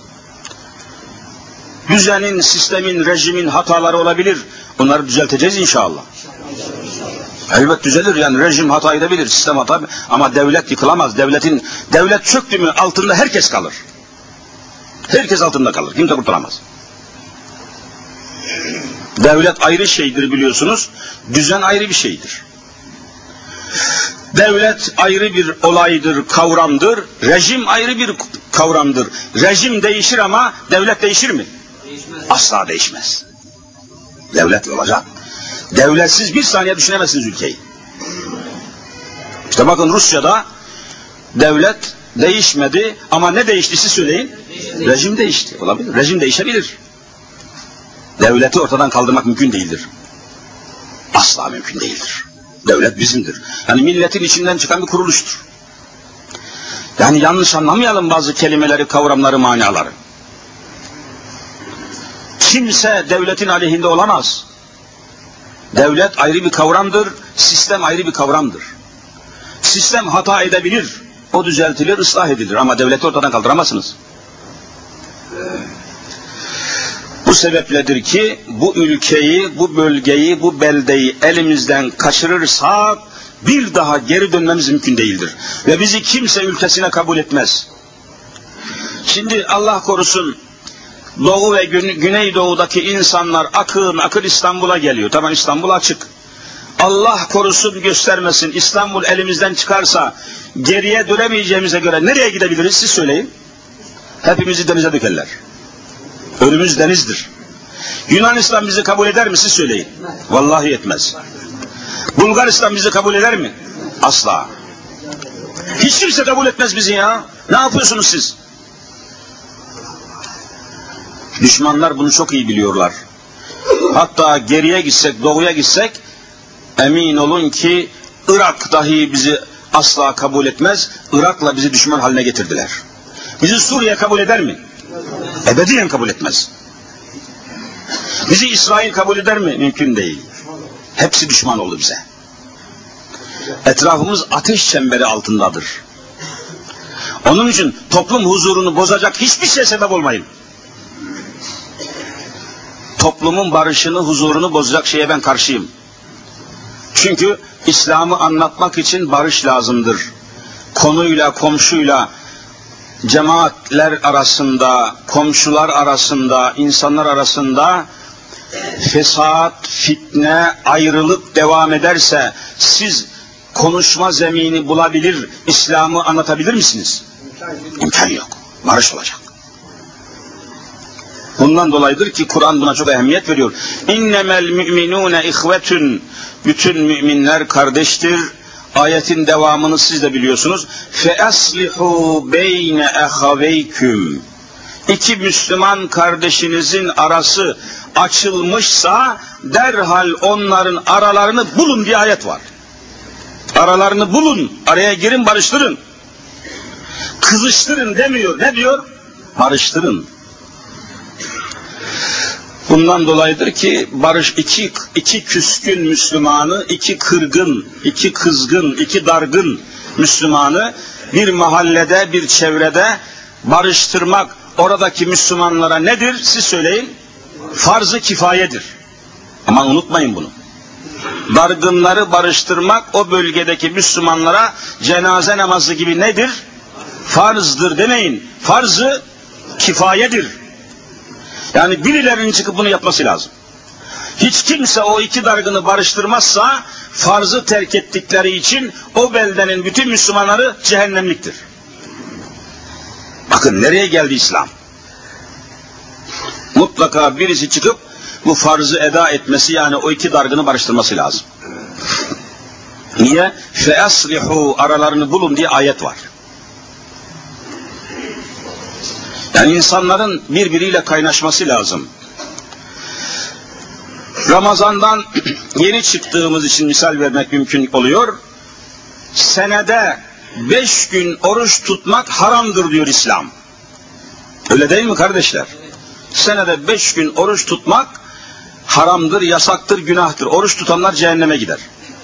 Düzenin, sistemin, rejimin hataları olabilir. Bunları düzelteceğiz inşallah. Elbet düzelir, yani rejim hata edebilir, sistem hata, ama devlet yıkılamaz. Devlet çöktü mü altında herkes kalır. Herkes altında kalır. Kimse kurtulamaz. Devlet ayrı şeydir biliyorsunuz, düzen ayrı bir şeydir. Devlet ayrı bir olaydır, kavramdır, rejim ayrı bir kavramdır. Rejim değişir ama devlet değişir mi? Değişmez. Asla değişmez. Devlet olacak. Devletsiz bir saniye düşünemezsiniz ülkeyi. İşte bakın Rusya'da devlet değişmedi ama ne değişti siz söyleyin? Rejim değişti. Olabilir. Rejim değişebilir. Devleti ortadan kaldırmak mümkün değildir. Asla mümkün değildir. Devlet bizimdir. Yani milletin içinden çıkan bir kuruluştur. Yani yanlış anlamayalım bazı kelimeleri, kavramları, manaları. Kimse devletin aleyhinde olamaz. Devlet ayrı bir kavramdır, sistem ayrı bir kavramdır. Sistem hata edebilir, o düzeltilir, ıslah edilir ama devleti ortadan kaldıramazsınız. Bu sebepledir ki bu ülkeyi, bu bölgeyi, bu beldeyi elimizden kaçırırsak bir daha geri dönmemiz mümkün değildir. Ve bizi kimse ülkesine kabul etmez. Şimdi Allah korusun Doğu ve Güneydoğu'daki insanlar akın akın İstanbul'a geliyor. Tamam, İstanbul açık. Allah korusun göstermesin, İstanbul elimizden çıkarsa geriye dönemeyeceğimize göre nereye gidebiliriz siz söyleyin. Hepimizi denize dökerler. Önümüz denizdir. Yunanistan bizi kabul eder mi siz söyleyin. Vallahi etmez. Bulgaristan bizi kabul eder mi? Asla. Hiç kimse kabul etmez bizi ya. Ne yapıyorsunuz siz? Düşmanlar bunu çok iyi biliyorlar. Hatta geriye gitsek, doğuya gitsek emin olun ki Irak dahi bizi asla kabul etmez. Irak'la bizi düşman haline getirdiler. Bizi Suriye kabul eder mi? Ebediyen kabul etmez. Bizi İsrail kabul eder mi? Mümkün değil. Hepsi düşman oldu bize. Etrafımız ateş çemberi altındadır. Onun için toplum huzurunu bozacak hiçbir şeye sebep olmayın. Toplumun barışını, huzurunu bozacak şeye ben karşıyım. Çünkü İslam'ı anlatmak için barış lazımdır. Konuyla, komşuyla, cemaatler arasında, komşular arasında, insanlar arasında fesat, fitne, ayrılık devam ederse siz konuşma zemini bulabilir, İslam'ı anlatabilir misiniz? İmkan yok. Barış olacak. Bundan dolayıdır ki Kur'an buna çok ehemmiyet veriyor. İnnemel müminune ihvetun. Bütün müminler kardeştir. Ayetin devamını siz de biliyorsunuz. Fe aslihu beyne ehaveyküm. İki Müslüman kardeşinizin arası açılmışsa derhal onların aralarını bulun diye ayet var. Aralarını bulun, araya girin, barıştırın. Kızıştırın demiyor. Ne diyor? Barıştırın. Bundan dolayıdır ki barış iki küskün Müslümanı, iki kırgın, iki kızgın, iki dargın Müslümanı bir mahallede, bir çevrede barıştırmak oradaki Müslümanlara nedir? Siz söyleyin. Farz-ı kifayedir. Ama unutmayın bunu. Dargınları barıştırmak o bölgedeki Müslümanlara cenaze namazı gibi nedir? Farzdır demeyin. Farz-ı kifayedir. Yani birilerinin çıkıp bunu yapması lazım. Hiç kimse o iki dargını barıştırmazsa farzı terk ettikleri için o beldenin bütün Müslümanları cehennemliktir. Bakın nereye geldi İslam. Mutlaka birisi çıkıp bu farzı eda etmesi, yani o iki dargını barıştırması lazım. Niye? فَاَصْلِحُوا aralarını bulun diye ayet var. Yani insanların birbiriyle kaynaşması lazım. Ramazan'dan yeni çıktığımız için misal vermek mümkün oluyor. Senede 5 gün oruç tutmak haramdır diyor İslam. Öyle değil mi kardeşler? Senede 5 gün oruç tutmak haramdır, yasaktır, günahtır. Oruç tutanlar cehenneme gider.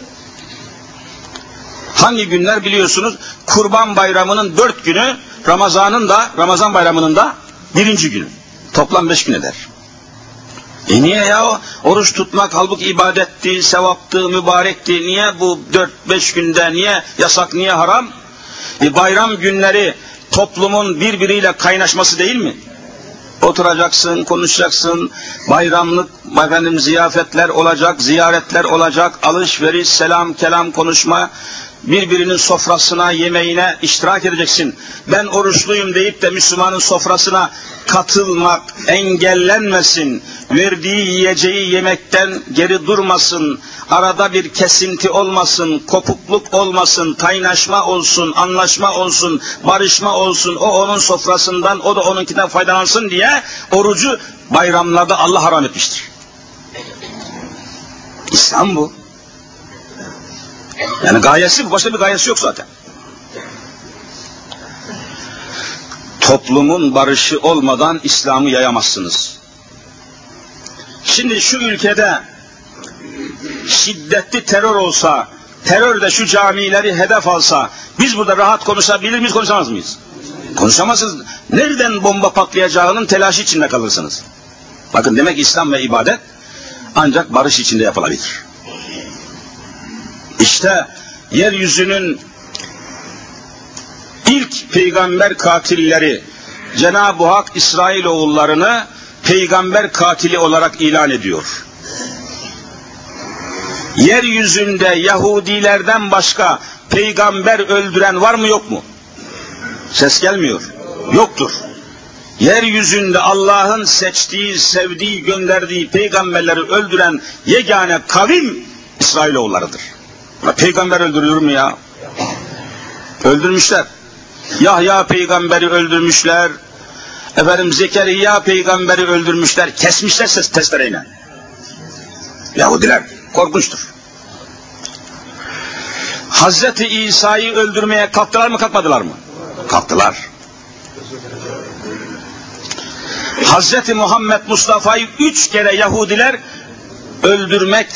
Hangi günler biliyorsunuz? Kurban Bayramı'nın 4 günü, Ramazan Bayramı'nın da 1. günü. Toplam 5 gün eder. Niye ya? Oruç tutmak halbuki ibadetti, sevaptı, mübarekti. Niye bu 4-5 günde, niye yasak, niye haram? Bayram günleri toplumun birbiriyle kaynaşması değil mi? Oturacaksın, konuşacaksın, bayramlık ziyafetler olacak, ziyaretler olacak, alışveriş, selam, kelam, konuşma, birbirinin sofrasına, yemeğine iştirak edeceksin. Ben oruçluyum deyip de Müslümanın sofrasına katılmak engellenmesin, verdiği yiyeceği yemekten geri durmasın, arada bir kesinti olmasın, kopukluk olmasın, kaynaşma olsun, anlaşma olsun, barışma olsun, o onun sofrasından, o da onunkinden faydalansın diye orucu bayramlarda Allah haram etmiştir. İslam bu. Yani gayesi bu, başka bir gayesi yok zaten. Toplumun barışı olmadan İslam'ı yayamazsınız. Şimdi şu ülkede şiddetli terör olsa, terör de şu camileri hedef alsa, biz burada rahat konuşabilir miyiz, konuşamaz mıyız? Konuşamazsınız. Nereden bomba patlayacağının telaşı içinde kalırsınız. Bakın, demek İslam ve ibadet ancak barış içinde yapılabilir. İşte yeryüzünün ilk peygamber katilleri Cenab-ı Hak İsrailoğullarını peygamber katili olarak ilan ediyor. Yeryüzünde Yahudilerden başka peygamber öldüren var mı, yok mu? Ses gelmiyor. Yoktur. Yeryüzünde Allah'ın seçtiği, sevdiği, gönderdiği peygamberleri öldüren yegane kavim İsrailoğullarıdır. Peygamber öldürülür mü ya? Öldürmüşler. Yahya peygamberi öldürmüşler. Zekeriya peygamberi öldürmüşler. Kesmişler testereyle. Yahudiler korkunçtur. Hazreti İsa'yı öldürmeye kalktılar mı, kalkmadılar mı? Kalktılar. Hazreti Muhammed Mustafa'yı 3 kere Yahudiler öldürmek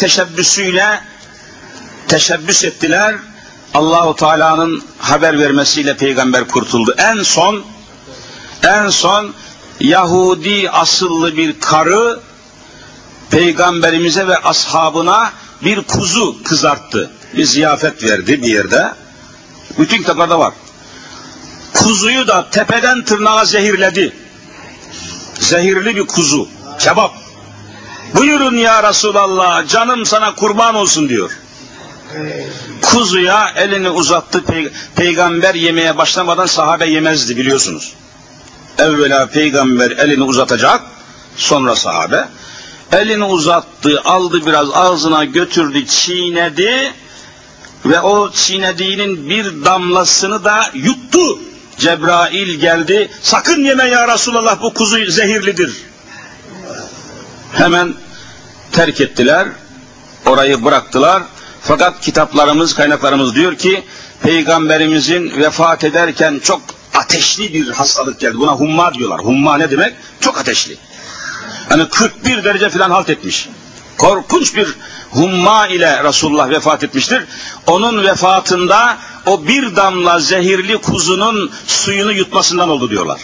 teşebbüs ettiler. Allahu Teala'nın haber vermesiyle peygamber kurtuldu. En son Yahudi asıllı bir karı peygamberimize ve ashabına bir kuzu kızarttı. Bir ziyafet verdi bir yerde. Bütün kitaplarda var. Kuzuyu da tepeden tırnağa zehirledi. Zehirli bir kuzu, kebap. Buyurun ya Resulallah, canım sana kurban olsun diyor. Kuzuya elini uzattı. Peygamber yemeye başlamadan sahabe yemezdi, biliyorsunuz. Evvela peygamber elini uzatacak, sonra sahabe. Elini uzattı, aldı, biraz ağzına götürdü, çiğnedi ve o çiğnediğinin bir damlasını da yuttu. Cebrail geldi, sakın yeme ya Resulallah, bu kuzu zehirlidir. Hemen terk ettiler, orayı bıraktılar. Fakat kitaplarımız, kaynaklarımız diyor ki, peygamberimizin vefat ederken çok ateşli bir hastalık geldi. Buna humma diyorlar. Humma ne demek? Çok ateşli. Yani 41 derece falan halt etmiş. Korkunç bir humma ile Resulullah vefat etmiştir. Onun vefatında o bir damla zehirli kuzunun suyunu yutmasından oldu diyorlar.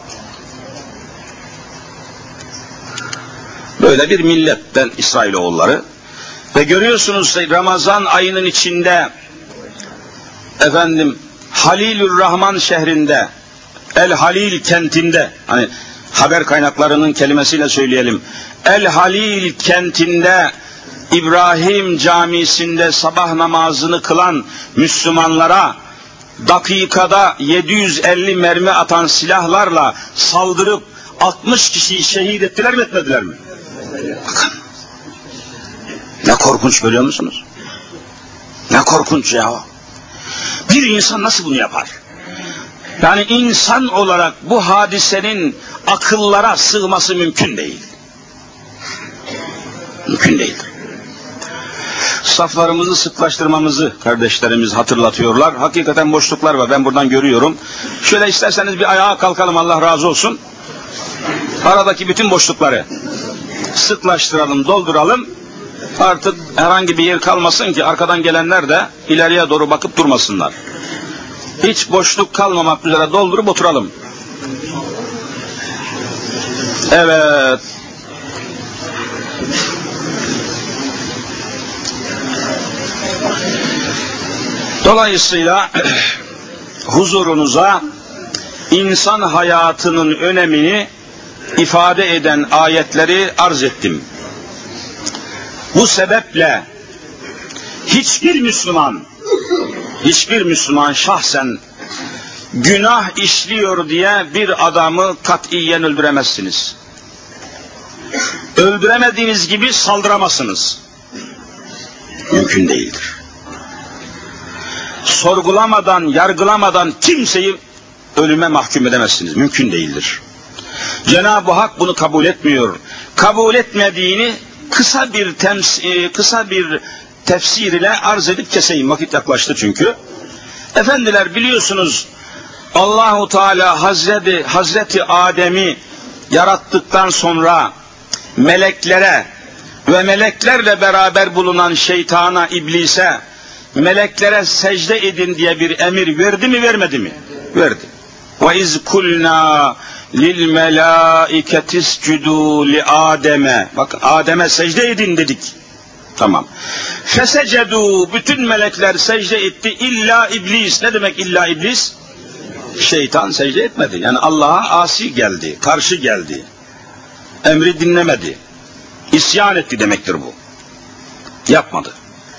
Böyle bir milletten İsrailoğulları. Ve görüyorsunuz Ramazan ayının içinde Halilürrahman şehrinde, El Halil kentinde, hani haber kaynaklarının kelimesiyle söyleyelim, El Halil kentinde İbrahim camisinde sabah namazını kılan Müslümanlara dakikada 750 mermi atan silahlarla saldırıp 60 kişiyi şehit ettiler mi, etmediler mi? Bakın. Ne korkunç, görüyor musunuz? Ne korkunç ya. Bir insan nasıl bunu yapar? Yani insan olarak bu hadisenin akıllara sığması mümkün değil. Mümkün değildir. Saflarımızı sıklaştırmamızı kardeşlerimiz hatırlatıyorlar. Hakikaten boşluklar var, ben buradan görüyorum. Şöyle isterseniz bir ayağa kalkalım, Allah razı olsun. Aradaki bütün boşlukları sıklaştıralım, dolduralım. Artık herhangi bir yer kalmasın ki arkadan gelenler de ileriye doğru bakıp durmasınlar. Hiç boşluk kalmamak üzere doldurup oturalım. Evet. Dolayısıyla huzurunuza insan hayatının önemini ifade eden ayetleri arz ettim. Bu sebeple hiçbir Müslüman şahsen günah işliyor diye bir adamı katiyen öldüremezsiniz. Öldüremediğiniz gibi saldıramazsınız. Mümkün değildir. Sorgulamadan, yargılamadan kimseyi ölüme mahkum edemezsiniz. Mümkün değildir. Cenab-ı Hak bunu kabul etmiyor. Kabul etmediğini kısa bir tefsir ile arz edip keseyim. Vakit yaklaştı çünkü. Efendiler, biliyorsunuz Allahu Teala Hazreti Adem'i yarattıktan sonra meleklere ve meleklerle beraber bulunan şeytana, iblise, meleklere secde edin diye bir emir verdi mi, vermedi mi? Verdi. Ve iz kulna lil melaiketi iscudu li Adem'e. Bak, Adem'e secde edin dedik. Tamam. Fesecedu, bütün melekler secde etti illa iblis. Ne demek illa iblis? Şeytan secde etmedi. Yani Allah'a asi geldi, karşı geldi. Emri dinlemedi. İsyan etti demektir bu. Yapmadı.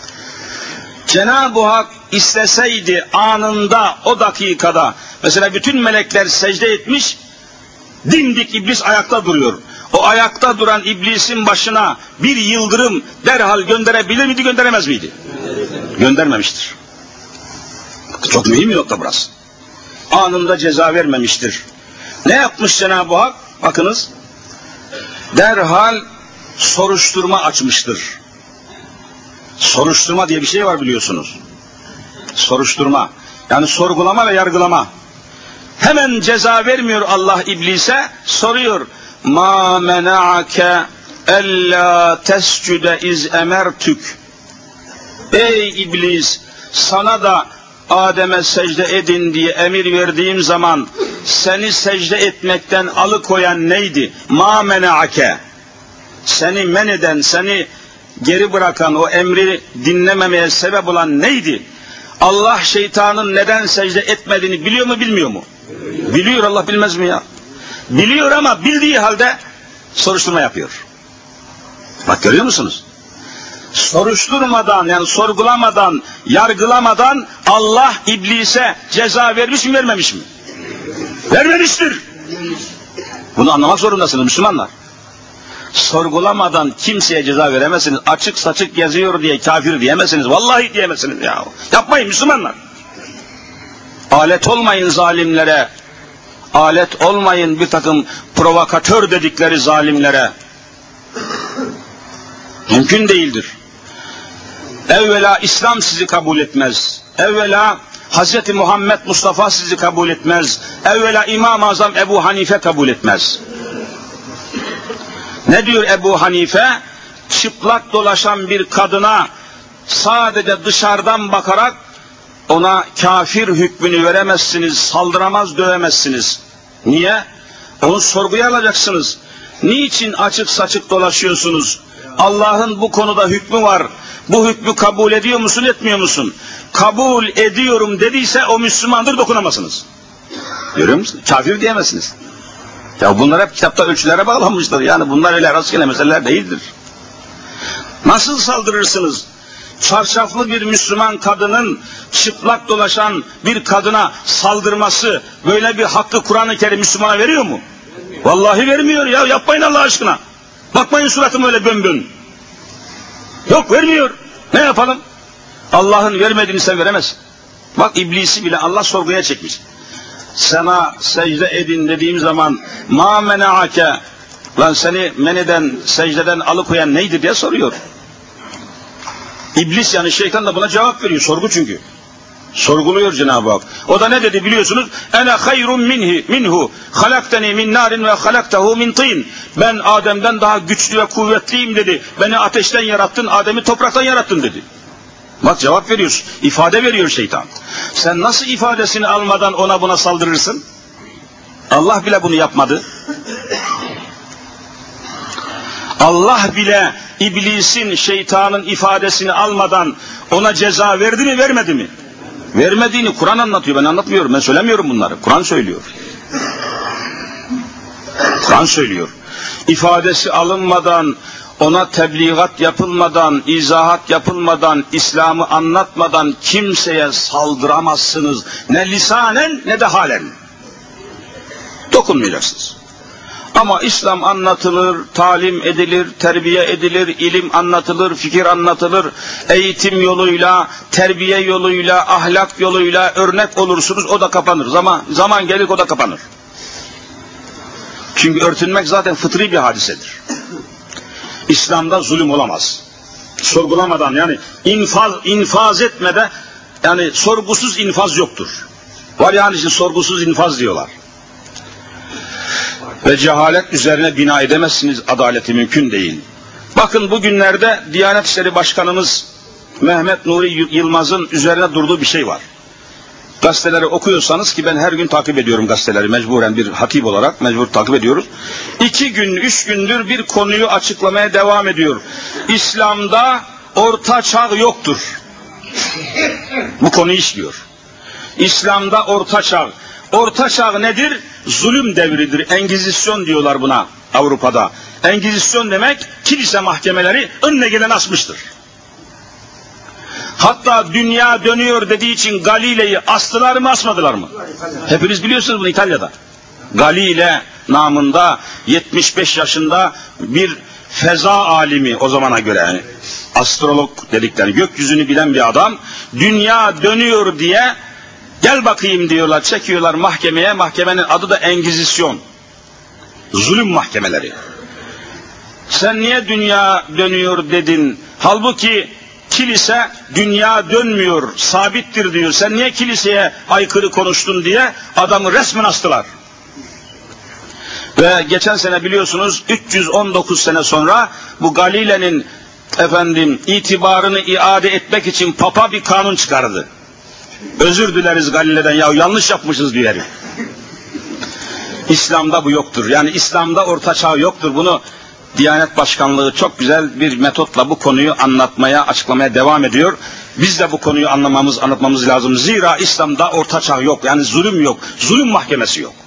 Cenab-ı Hak isteseydi anında, o dakikada, mesela bütün melekler secde etmiş, dimdik iblis ayakta duruyor. O ayakta duran iblisin başına bir yıldırım derhal gönderebilir miydi, gönderemez miydi? Göndermemiştir. Çok mühim bir nokta burası. Anında ceza vermemiştir. Ne yapmış Cenab-ı Hak? Bakınız, derhal soruşturma açmıştır. Soruşturma diye bir şey var, biliyorsunuz. Soruşturma. Yani sorgulama ve yargılama. Hemen ceza vermiyor Allah iblise, soruyor. Ma mena'ake ella tescude iz emertük. Ey iblis, sana da Adem'e secde edin diye emir verdiğim zaman seni secde etmekten alıkoyan neydi? Ma mena'ake. Seni men eden, seni geri bırakan, o emri dinlememeye sebep olan neydi? Allah şeytanın neden secde etmediğini biliyor mu, bilmiyor mu? Biliyor, Allah bilmez mi ya? Biliyor ama bildiği halde soruşturma yapıyor. Bak, görüyor musunuz? Soruşturmadan, yani sorgulamadan, yargılamadan Allah iblise ceza vermiş mi, vermemiş mi? Vermemiştir. Bunu anlamak zorundasınız Müslümanlar. Sorgulamadan kimseye ceza veremezsiniz. Açık saçık geziyor diye kafir diyemezsiniz. Vallahi diyemezsiniz ya. Yapmayın Müslümanlar. Alet olmayın zalimlere. Alet olmayın bir takım provokatör dedikleri zalimlere. Mümkün değildir. Evvela İslam sizi kabul etmez. Evvela Hz. Muhammed Mustafa sizi kabul etmez. Evvela İmam-ı Azam Ebu Hanife kabul etmez. Ne diyor Ebu Hanife? Çıplak dolaşan bir kadına sadece dışarıdan bakarak ona kafir hükmünü veremezsiniz, saldıramaz, dövemezsiniz. Niye? Onu sorguya alacaksınız. Niçin açık saçık dolaşıyorsunuz? Allah'ın bu konuda hükmü var. Bu hükmü kabul ediyor musun, etmiyor musun? Kabul ediyorum dediyse o Müslümandır, dokunamazsınız. Görüyor musun? Kafir diyemezsiniz. Ya bunlar hep kitapta ölçülere bağlanmıştır. Yani bunlar öyle rastgele meseleler değildir. Nasıl saldırırsınız? Çarşaflı bir Müslüman kadının çıplak dolaşan bir kadına saldırması, böyle bir hakkı Kur'an-ı Kerim Müslümana veriyor mu? Vallahi vermiyor ya, yapmayın Allah aşkına. Bakmayın suratım öyle bön. Yok, vermiyor. Ne yapalım? Allah'ın vermediğini sen veremezsin. Bak, iblisi bile Allah sorguya çekmiş. Sana secde edin dediğim zaman ma mena'ake, lan seni men eden, secdeden alıkoyan neydi diye soruyor. İblis, yani şeytan da buna cevap veriyor. Sorgu çünkü. Sorguluyor Cenab-ı Hak. O da ne dedi biliyorsunuz? Ene hayrun minhu halakteni min narin ve halaktehu min tin. Ben Adem'den daha güçlü ve kuvvetliyim dedi. Beni ateşten yarattın, Adem'i topraktan yarattın dedi. Bak, cevap veriyor, ifade veriyor şeytan. Sen nasıl ifadesini almadan ona buna saldırırsın? Allah bile bunu yapmadı. Allah bile iblisin, şeytanın ifadesini almadan ona ceza verdi mi, vermedi mi? Vermediğini Kur'an anlatıyor, ben anlatmıyorum, ben söylemiyorum bunları. Kur'an söylüyor. Kur'an söylüyor. İfadesi alınmadan, ona tebliğat yapılmadan, izahat yapılmadan, İslam'ı anlatmadan kimseye saldıramazsınız. Ne lisanen ne de halen. Dokunmayacaksınız. Ama İslam anlatılır, talim edilir, terbiye edilir, ilim anlatılır, fikir anlatılır, eğitim yoluyla, terbiye yoluyla, ahlak yoluyla örnek olursunuz, o da kapanır. Zaman gelir o da kapanır. Çünkü örtünmek zaten fıtri bir hadisedir. İslam'da zulüm olamaz. Sorgulamadan, yani infaz etmede, yani sorgusuz infaz yoktur. Var yani işte sorgusuz infaz diyorlar. Ve cehalet üzerine bina edemezsiniz, adaleti mümkün değil. Bakın bugünlerde Diyanet İşleri Başkanımız Mehmet Nuri Yılmaz'ın üzerine durduğu bir şey var. Gazeteleri okuyorsanız, ki ben her gün takip ediyorum gazeteleri, mecburen bir hatip olarak mecbur takip ediyoruz. 2 gün, 3 gündür bir konuyu açıklamaya devam ediyor. İslam'da orta çağ yoktur. Bu konuyu işliyor. İslam'da orta çağ. Orta çağ nedir? Zulüm devridir. Engizisyon diyorlar buna Avrupa'da. Engizisyon demek kilise mahkemeleri önüne gelen asmıştır. Hatta dünya dönüyor dediği için Galile'yi astılar mı asmadılar mı? Hepiniz biliyorsunuz bunu, İtalya'da. Galile namında 75 yaşında bir feza alimi, o zamana göre yani astrolog dedikleri, gökyüzünü bilen bir adam, dünya dönüyor diye gel bakayım diyorlar, çekiyorlar mahkemeye. Mahkemenin adı da Engizisyon. Zulüm mahkemeleri. Sen niye dünya dönüyor dedin? Halbuki kilise dünya dönmüyor, sabittir diyor. Sen niye kiliseye aykırı konuştun diye adamı resmen astılar. Ve geçen sene biliyorsunuz 319 sene sonra bu Galile'nin itibarını iade etmek için Papa bir kanun çıkardı. Özür dileriz Galile'den, ya yanlış yapmışız diyor herif. İslam'da bu yoktur. Yani İslam'da orta çağ yoktur. Bunu Diyanet Başkanlığı çok güzel bir metotla bu konuyu anlatmaya, açıklamaya devam ediyor. Biz de bu konuyu anlatmamız lazım. Zira İslam'da orta çağ yok. Yani zulüm yok. Zulüm mahkemesi yok.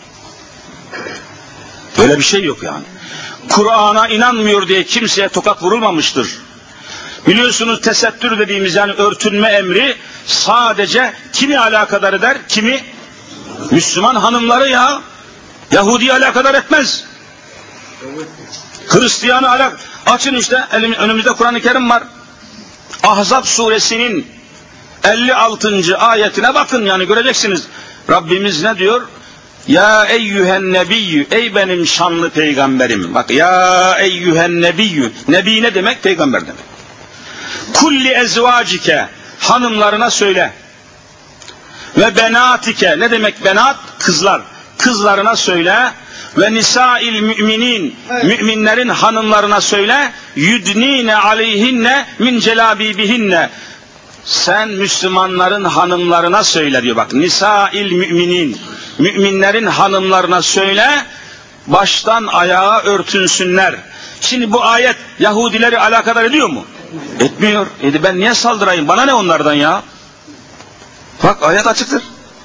Böyle bir şey yok yani. Kur'an'a inanmıyor diye kimseye tokat vurulmamıştır. Biliyorsunuz tesettür dediğimiz, yani örtünme emri sadece kimi alakadar eder? Kimi? Müslüman hanımları ya. Yahudi'yi alakadar etmez. Hristiyanı açın işte, önümüzde Kur'an-ı Kerim var. Ahzab suresinin 56. ayetine bakın, yani göreceksiniz. Rabbimiz ne diyor? Ya eyyühen nebiyyü, ey benim şanlı peygamberim. Bak, ya eyyühen nebiyyü. Nebi ne demek? Peygamber demek. Kulli ezvacike, hanımlarına söyle. Ve benatike, ne demek benat? Kızlar. Kızlarına söyle. Ve nisail müminin, müminlerin hanımlarına söyle. Yudnine aleyhinne min celabibihinne. Sen Müslümanların hanımlarına söyle diyor. Bak, nisail müminin, müminlerin hanımlarına söyle, baştan ayağa örtünsünler. Şimdi bu ayet Yahudileri alakadar ediyor mu? Etmiyor. Ben niye saldırayım? Bana ne onlardan ya? Bak, ayet açıktır.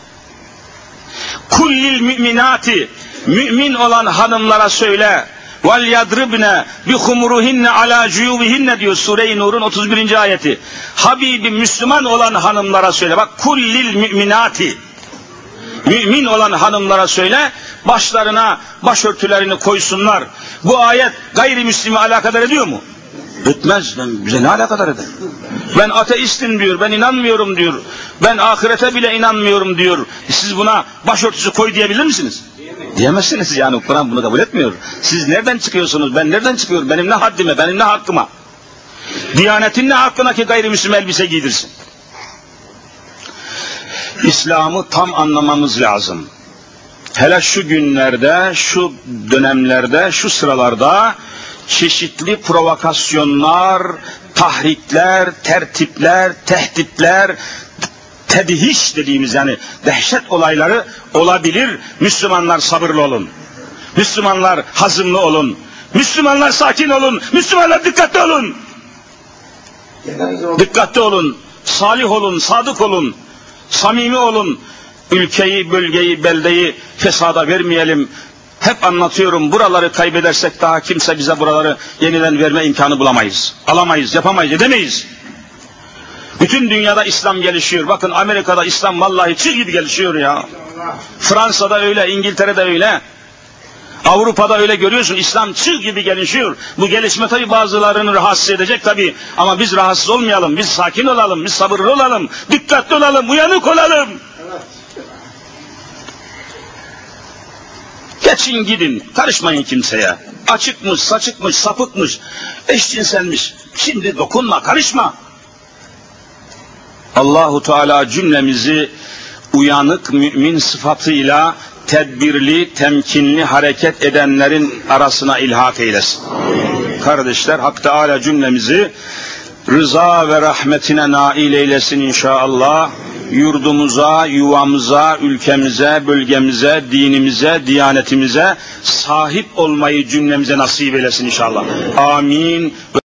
Kullil müminati, mümin olan hanımlara söyle. Vel yadribne bi humuruhinne ala cuyubihinne diyor Sure-i Nur'un 31. ayeti. Habibim, Müslüman olan hanımlara söyle. Bak, kullil müminati, mümin olan hanımlara söyle, başlarına başörtülerini koysunlar. Bu ayet gayrimüslimi alakadar ediyor mu? Etmez. Bize ne alakadar eder? Ben ateistim diyor, ben inanmıyorum diyor, ben ahirete bile inanmıyorum diyor. Siz buna başörtüsü koy diyebilir misiniz? Diyemezsiniz, yani Kur'an bunu kabul etmiyor. Siz nereden çıkıyorsunuz? Ben nereden çıkıyorum? Benim ne haddime, benim ne hakkıma? Diyanetin ne hakkına ki gayrimüslim elbise giydirsin? İslam'ı tam anlamamız lazım. Hele şu günlerde, şu dönemlerde, şu sıralarda çeşitli provokasyonlar, tahrikler, tertipler, tehditler, tedhiş dediğimiz, yani dehşet olayları olabilir. Müslümanlar sabırlı olun. Müslümanlar hazımlı olun. Müslümanlar sakin olun. Müslümanlar dikkatli olun. Dikkatli olun. Salih olun, sadık olun. Samimi olun. Ülkeyi, bölgeyi, beldeyi fesada vermeyelim. Hep anlatıyorum, buraları kaybedersek daha kimse bize buraları yeniden verme imkanı bulamayız. Alamayız, yapamayız, edemeyiz. Bütün dünyada İslam gelişiyor. Bakın Amerika'da İslam vallahi çığ gibi gelişiyor ya. Fransa'da öyle, İngiltere'de öyle. Avrupa'da öyle görüyorsun, İslam çığ gibi gelişiyor. Bu gelişme tabi bazılarını rahatsız edecek tabi. Ama biz rahatsız olmayalım, biz sakin olalım, biz sabırlı olalım, dikkatli olalım, uyanık olalım. Geçin gidin, karışmayın kimseye. Açıkmış, saçıkmış, sapıkmış, eşcinselmiş. Şimdi dokunma, karışma. Allahu Teala cümlemizi uyanık mümin sıfatıyla tedbirli, temkinli hareket edenlerin arasına ilhak eylesin. Kardeşler, Hak Teala cümlemizi rıza ve rahmetine nail eylesin inşallah. Yurdumuza, yuvamıza, ülkemize, bölgemize, dinimize, diyanetimize sahip olmayı cümlemize nasip eylesin inşallah. Amin.